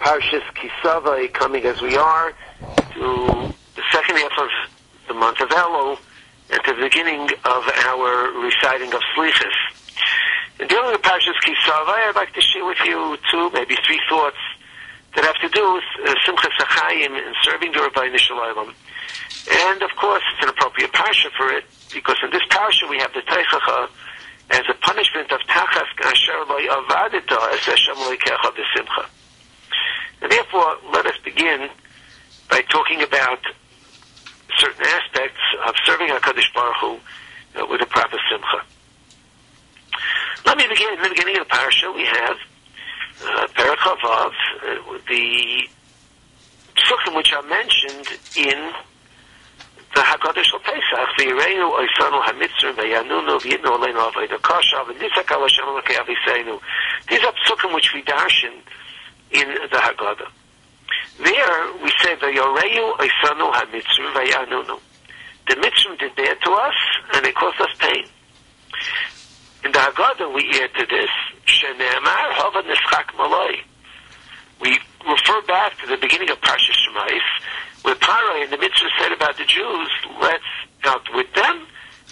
Parshas Kisava, coming as we are to the second half of the month of Elul and to the beginning of our reciting of Slichas. In dealing with Parshas Kisava, I'd like to share with you two, maybe three thoughts that have to do with Simchas HaChaim and serving the Rabbeinu Shalom. And of course, it's an appropriate parsha for it, because in this parsha we have the Teichacha as a punishment of Tachas Asher Lo Avadita Es Hashem Elokecha B'Simcha. And therefore, let us begin by talking about certain aspects of serving HaKadosh Baruch Hu with a proper Simcha. Let me begin. In the beginning of the parsha, we have Perek Chavav, the psukim which are mentioned in the Haggadah Shel Pesach. V'yireinu oisanu hamitzrim v'yanunu v'yitnu aleinu avodah kasha v'nitzak al Hashem Elokei Aviseinu. These are psukim which we darshan in the Haggadah. There we say v'yireinu oisanu hamitzrim v'yanunu. The Mitzrim did bad to us and they caused us pain. In the Haggadah we add to this Shene'emar Hava Nischak Maloi. We refer back to the beginning of Parshas Shemais, where Parai and the Mitzvah said about the Jews, let's outwit them,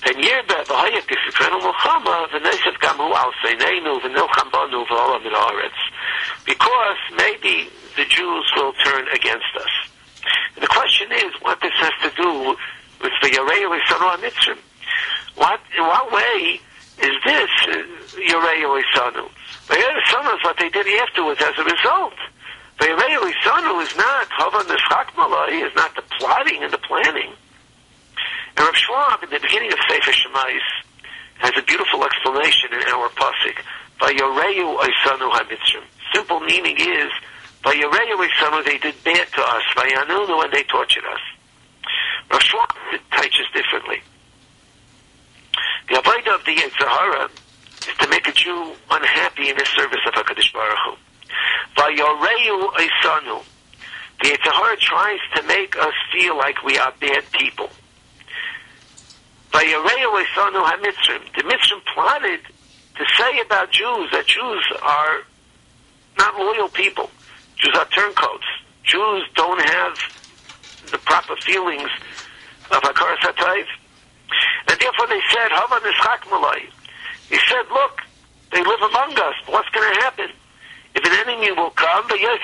because maybe the Jews will turn against us. And the question is, what this has to do with the Yarei Lisanu HaMitzrim? In what way is this Yarei Lisanu? Yarei Lisanu is what they did afterwards as a result. The Yarei Lisanu is not Hava Nischak Malai, is not the plotting and the planning. And Rav Schwab, in the beginning of Sefer Shemais, has a beautiful explanation in our pasuk. Vayoreyu Oisanu HaMitzrim. Simple meaning is, Vayoreyu Oisanu, they did bad to us. Vayanunu, and they tortured us. Rav Schwab teaches differently. The avodah of the Yetzer Hara is to make a Jew unhappy in the service of HaKadosh Baruch Hu. Vayoreyu Oisanu. The Yetzer Hara tries to make us feel like we are bad people. Vayoreyu Oisanu HaMitzrim. The Mitzrim plotted to say about Jews that Jews are not loyal people. Jews are turncoats. Jews don't have the proper feelings of Hakaras HaTov. And therefore they said, Hava Nischak Malai. He said, look, they live among us. What's going to happen? If an enemy will come, these are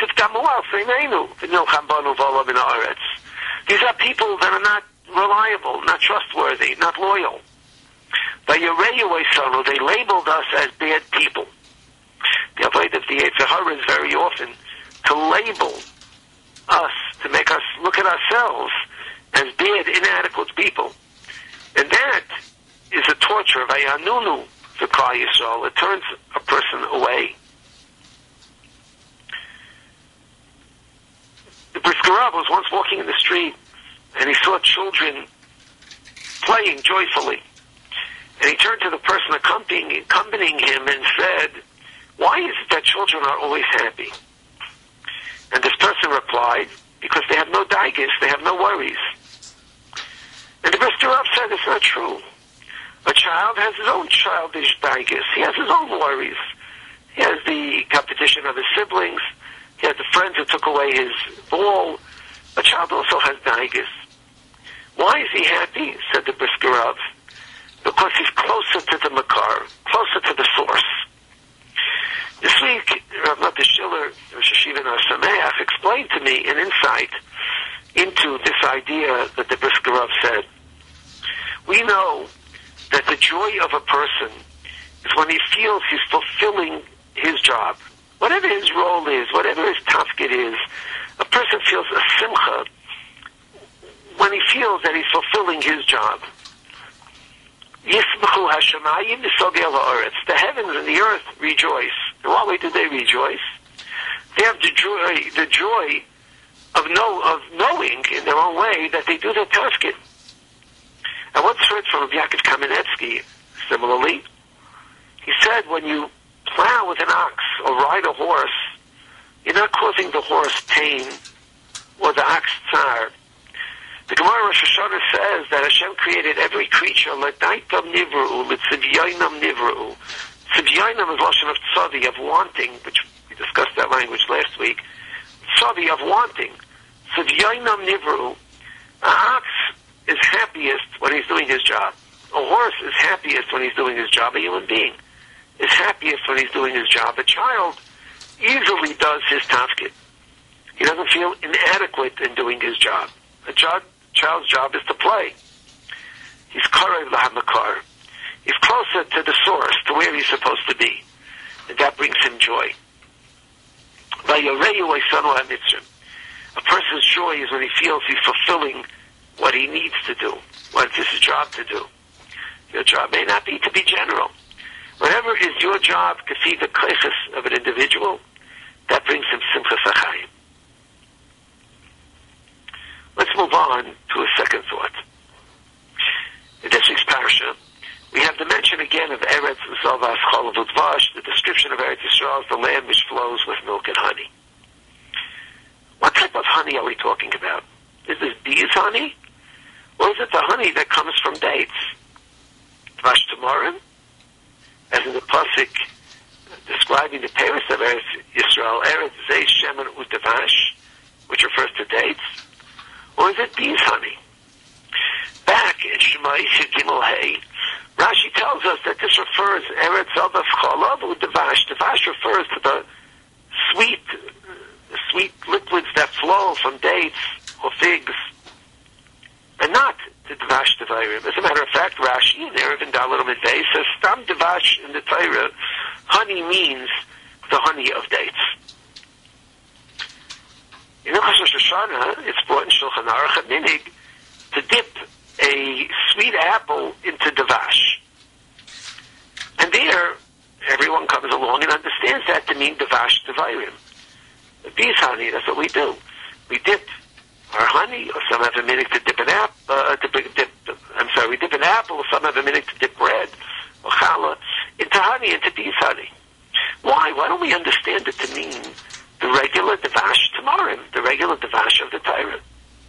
people that are not reliable, not trustworthy, not loyal. They labeled us as bad people. The avodah of the Yetzer Hara is very often to label us, to make us look at ourselves as bad, inadequate people. And that is a torture of Ayanunu for Klal Yisrael. It turns a person away. The Brisker Rav was once walking in the street and he saw children playing joyfully. And he turned to the person accompanying him and said, why is it that children are always happy? And this person replied, because they have no daigas, they have no worries. And the Brisker Rav said, it's not true. A child has his own childish daigas. He has his own worries. He has the competition of his siblings. He has the friends who took away his ball. A child also has daigas. Why is he happy? Said the Brisker Rav. Because he's closer to the makar, closer to the source. This week, Rav Nata Schiller, Rosh Hashiva Nar Sameach, explained to me an insight into this idea that the Brisker Rav said. We know that the joy of a person is when he feels he's fulfilling his job. Whatever his role is, whatever his tafkid is, a person feels a simcha when he feels that he's fulfilling his job. Yismachu hashamayim v'sogel ha'aretz. The heavens and the earth rejoice. In what way do they rejoice? They have the joy of knowing in their own way that they do their tafkid. I once heard from Yaakov Kamenetsky, similarly. He said, when you plow with an ox or ride a horse, you're not causing the horse pain or the ox tsar. The Gemara Rosh Hashanah says that Hashem created every creature l'daitam nivru, l'tzivyainam nivru. Tzivyainam is lashon of tzavi, of wanting, which we discussed that language last week. Tzavi, of wanting. Sivyoinam nivru. An ox is happiest when he's doing his job. A horse is happiest when he's doing his job. A human being is happiest when he's doing his job. A child easily does his tafkid. He doesn't feel inadequate in doing his job. A child's job is to play. He's karev lahamakar. He's closer to the source, to where he's supposed to be. And that brings him joy. A person's joy is when he feels he's fulfilling what he needs to do, what it's his job to do. Your job may not be to be general. Whatever is your job to feed the koiches of an individual, that brings him simchas hachayim. Let's move on to a second thought. In this week's parasha, we have the mention again of Eretz Zalvas Chol Udvash, the description of Eretz Yisrael as the land which flows with milk and honey. What type of honey are we talking about? Is this bees honey? Or is it the honey that comes from dates? Dvash Tamarim, as in the pasuk describing the Paris of Eretz Yisrael, Eretz Zeish Shemen Udavash, which refers to dates? Or is it bees honey? Back in Shema Yisrael Gimel Hey, Rashi tells us that this refers Eretz Zalvas Chol Udavash. Davash refers to the sweet liquids that flow from dates or figs, and not the Dvash Devayrim. As a matter of fact, Rashi in Erevin Dalet Midvei says, Stam Dvash in the Torah, honey means the honey of dates. In Hilchos Rosh Hashanah, it's brought in Shulchan Aruch a minig to dip a sweet apple into Dvash. And there, everyone comes along and understands that to mean Dvash Devayrim. The bees honey, that's what we do. We dip our honey, or some have a minute to dip an apple, we dip an apple, or some have a minute to dip bread, or challah, into honey, into bees honey. Why? Why don't we understand it to mean the regular Dvash Tamarim, the regular Dvash of the Torah?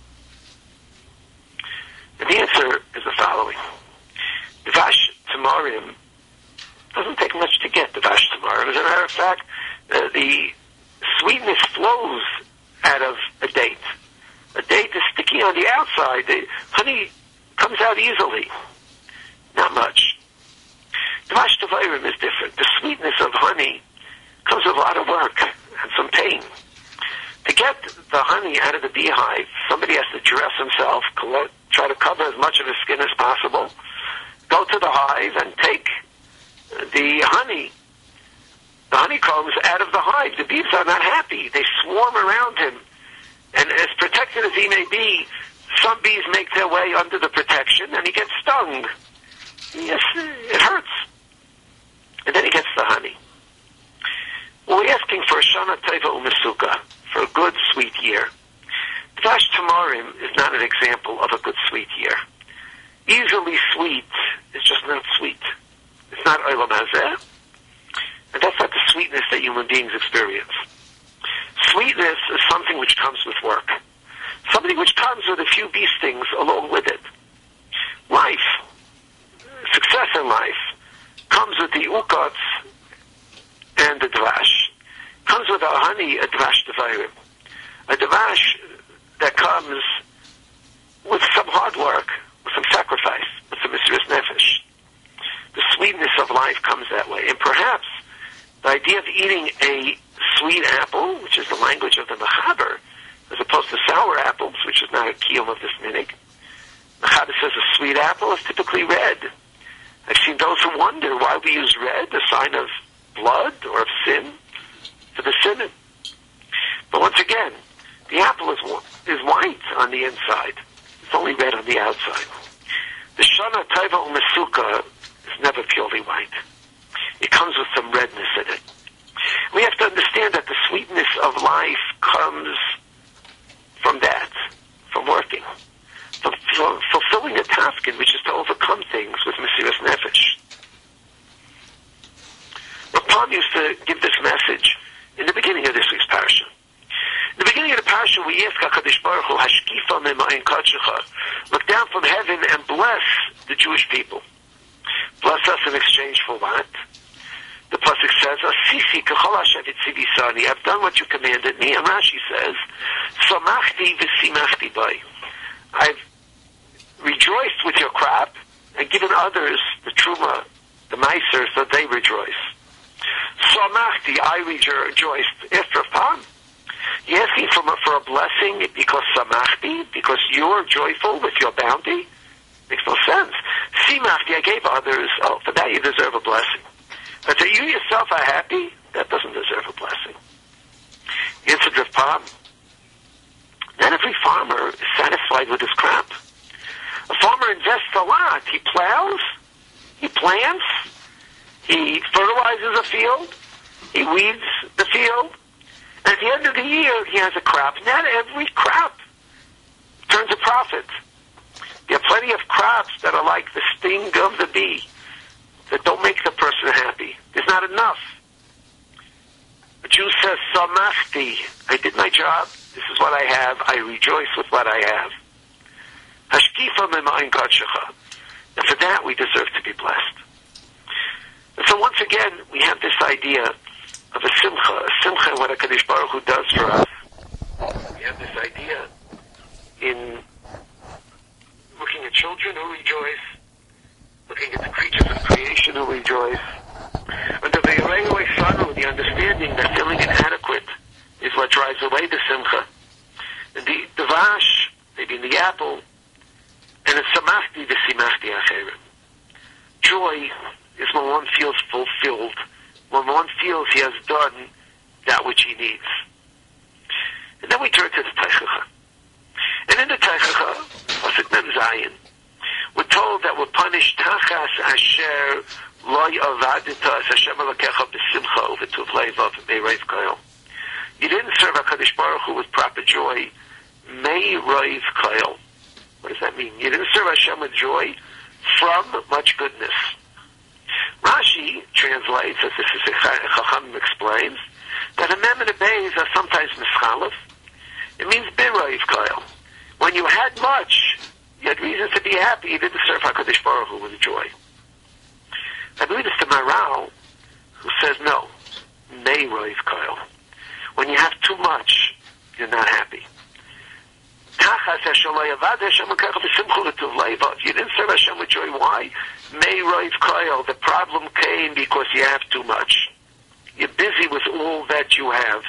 And the answer is the following. Dvash Tamarim doesn't take much to get, Dvash Tamarim. As a matter of fact, the sweetness flows out of a date. A date is sticky on the outside. The honey comes out easily. Not much. Dvash Devayrim is different. The sweetness of honey comes with a lot of work and some pain. To get the honey out of the beehive, somebody has to dress himself, try to cover as much of his skin as possible, go to the hive and take the honeycombs out of the hive. The bees are not happy. They swarm around him. And as protected as he may be, some bees make their way under the protection and he gets stung. Yes, it hurts. And then he gets the honey. Well, we're asking for a Shana Teva Umesuka, for a good, sweet year. Dvash Tamarim is not an example of a good, sweet year. Easily sweet is just not sweet. It's not Olam Hazeh, and that's not the sweetness that human beings experience. Sweetness is something which comes with work. Something which comes with a few bee stings along with it. Life, success in life, comes with the ukats and the dvash. Comes with a honey, a dvash devayrim. A dvash that comes with some hard work, with some sacrifice, with some mesiras nefesh. The sweetness of life comes that way. And perhaps the idea of eating a sweet apple, which is the language of the Mechaber, as opposed to sour apples, which is not a kiyum of this minig. Mechaber says a sweet apple is typically red. I've seen those who wonder why we use red, a sign of blood or of sin, for the sinning. But once again, the apple is white on the inside. It's only red on the outside. The Shana Teva Umesuka is never purely white. It comes with some redness in it. We have to understand that the sweetness of life comes from that, from working, from fulfilling a task, which is to overcome things with mesiras nefesh. Rapam used to give this message in the beginning of this week's parasha. In the beginning of the parasha, we ask HaKadosh Baruch Hu, Hashkifa Memayin Kadshecha, look down from heaven and bless the Jewish people. Bless us in exchange for what? The pasuk says, "Asisi k'chol asher tzivasani." I've done what you commanded me. And Rashi says, "Samachti v'simachti bai." I've rejoiced with your crop and given others the truma, the meiser, so they rejoice. Samachti, I rejoiced. After Pam, you're asking for a blessing because samachti, because you're joyful with your bounty? Makes no sense. Simachti, I gave others. Oh, for that you deserve a blessing. But that you yourself are happy, that doesn't deserve a blessing. Answered Rav Pam, not every farmer is satisfied with his crop. A farmer invests a lot. He plows, he plants, he fertilizes a field, he weeds the field, and at the end of the year he has a crop. Not every crop turns a profit. There are plenty of crops that are like the sting of the bee, that don't make the person happy. There's not enough. A Jew says, Samachti, I did my job, this is what I have, I rejoice with what I have. Hashkifa memayin gadshecha. And for that we deserve to be blessed. And so once again, we have this idea of a simcha, what HaKadosh Baruch Hu does for us. We have this idea in looking at children who rejoice, looking at the creatures of creation who rejoice, under the Yerei Sanu, the understanding that feeling inadequate is what drives away the simcha. And the davash, maybe in the apple, and a samachti v'simachti acherim. Joy is when one feels fulfilled, when one feels he has done that which he needs. And then we turn to the Teichacha. And in the Teichacha, Pasuk Mem Zayin, we're told that we're punished tachas asher lo yavadita as Hashem Elokecha b'simcha u'v'tuv leivav me'reiv koil. You didn't serve HaKadosh Baruch Hu with proper joy. Me'reiv koil. What does that mean? You didn't serve Hashem with joy from much goodness. Rashi translates, as this is Chacham explains, that a mem and a beis are sometimes mischalef. It means b'reiv koil. When you had much, you had reason to be happy. You didn't serve HaKadosh Baruch Hu with joy. I believe it's the Maral who says no. Me'reiv koil. When you have too much, you're not happy. If you didn't serve Hashem with joy, why? Me'reiv koil. The problem came because you have too much. You're busy with all that you have.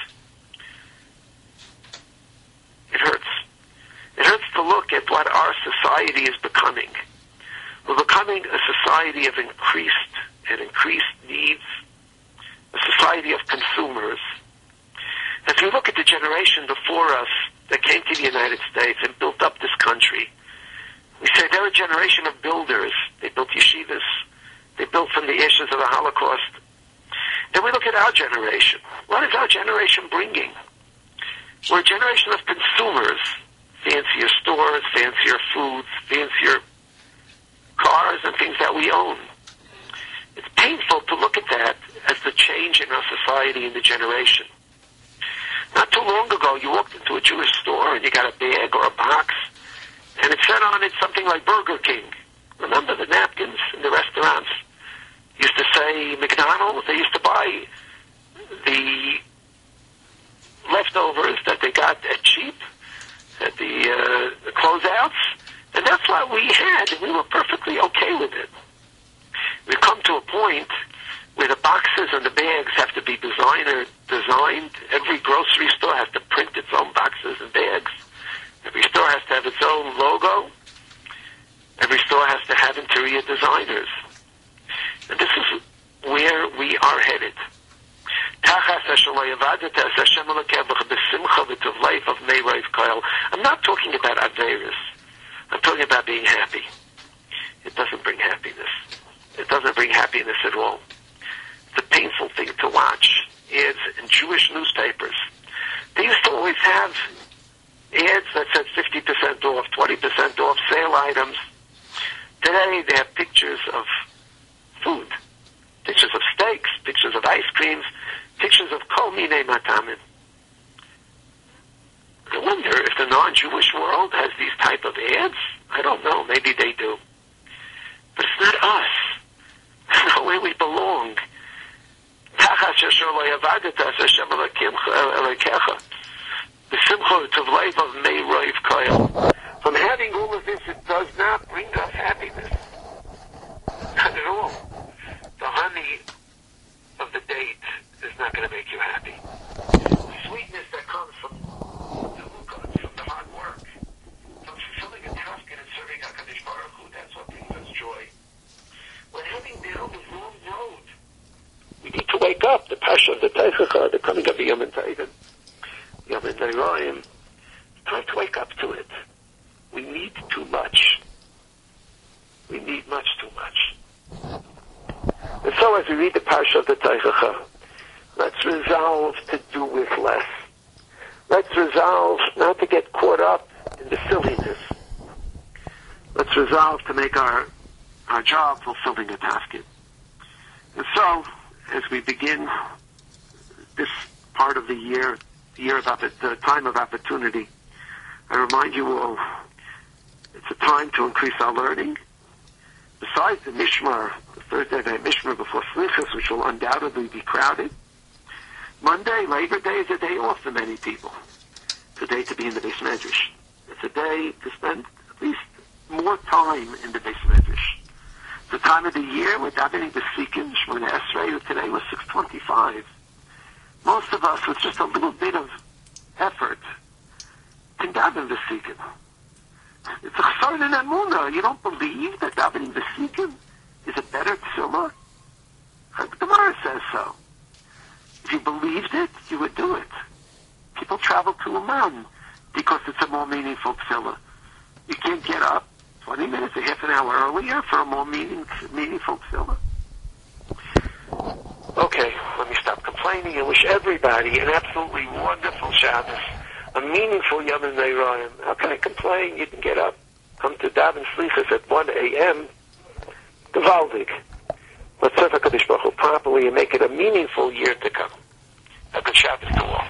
It hurts. It hurts to look at what our society is becoming. We're becoming a society of increased needs, a society of consumers. As we look at the generation before us that came to the United States and built up this country, we say they're a generation of builders. They built yeshivas. They built from the ashes of the Holocaust. Then we look at our generation. What is our generation bringing? We're a generation of consumers. Fancier stores, fancier foods, fancier cars and things that we own. It's painful to look at that as the change in our society and the generation. Not too long ago, you walked into a Jewish store and you got a bag or a box, and it said on it something like Burger King. Remember the napkins in the restaurants? Used to say McDonald's. They used to buy the leftovers that they got at cheap, at the closeouts, and that's what we had, and we were perfectly okay with it. We've come to a point where the boxes and the bags have to be designed. Every grocery store has to print its own boxes and bags. Every store has to have its own logo. Every store has to have interior designers. And this is where we are headed. I'm not talking about Averis. I'm talking about being happy. It doesn't bring happiness. It doesn't bring happiness at all. It's a painful thing to watch. Ads in Jewish newspapers. They used to always have ads that said 50% off, 20% off, sale items. Today they have pictures of food, pictures of steaks, pictures of ice creams, pictures of kol minei matamin. I wonder if the non-Jewish world has these type of ads. I don't know. Maybe they do. But it's not us. It's not where we belong. V'kacha sheshor lo yavadetas Hashem Elokecha. The simcha to life of Mei Roiv Koyel. From having all of this, it does not bring us happiness. Not at all. The honey of the date is not going to make you happy. The sweetness that comes from the hukah, from the hard work, from fulfilling a task and serving HaKadosh Baruch Hu, that's what brings us joy. When heading down the wrong road, we need to wake up. The passion of the Teichacha, the coming of the Yom Tov, Yom Noraim, it's time to wake up to it. We need too much. We need much too much. And so as we read the Parsha of the Teichacha, let's resolve to do with less. Let's resolve not to get caught up in the silliness. Let's resolve to make our job fulfilling a task. And so, as we begin this part of the year, the time of opportunity, I remind you all, it's a time to increase our learning. Besides the Mishmar, the Thursday night Mishmar before Slichus, which will undoubtedly be crowded, Monday, Labor Day, is a day off for many people. It's a day to be in the Beis Medrash. It's a day to spend at least more time in the Beis Medrash. It's the time of the year we're davening the Sikim, Shemona Esrei, today was 6:25. Most of us, with just a little bit of effort, can daven the Sikim. It's a chesed in emunah. You don't believe that davening the Sikim is a better tefillah? The Gemara says so. If you believed it, you would do it. People travel to Amman because it's a more meaningful tefillah. You can't get up 20 minutes, a half an hour earlier for a more meaningful tefillah. Okay, let me stop complaining and wish everybody an absolutely wonderful Shabbos, a meaningful Yom Noraim. How can I complain? You can get up, come to daven Slichos at 1 a.m. Gewaldig. Let's serve HaKadosh Baruch Hu properly and make it a meaningful year to come. A good Shabbos to all.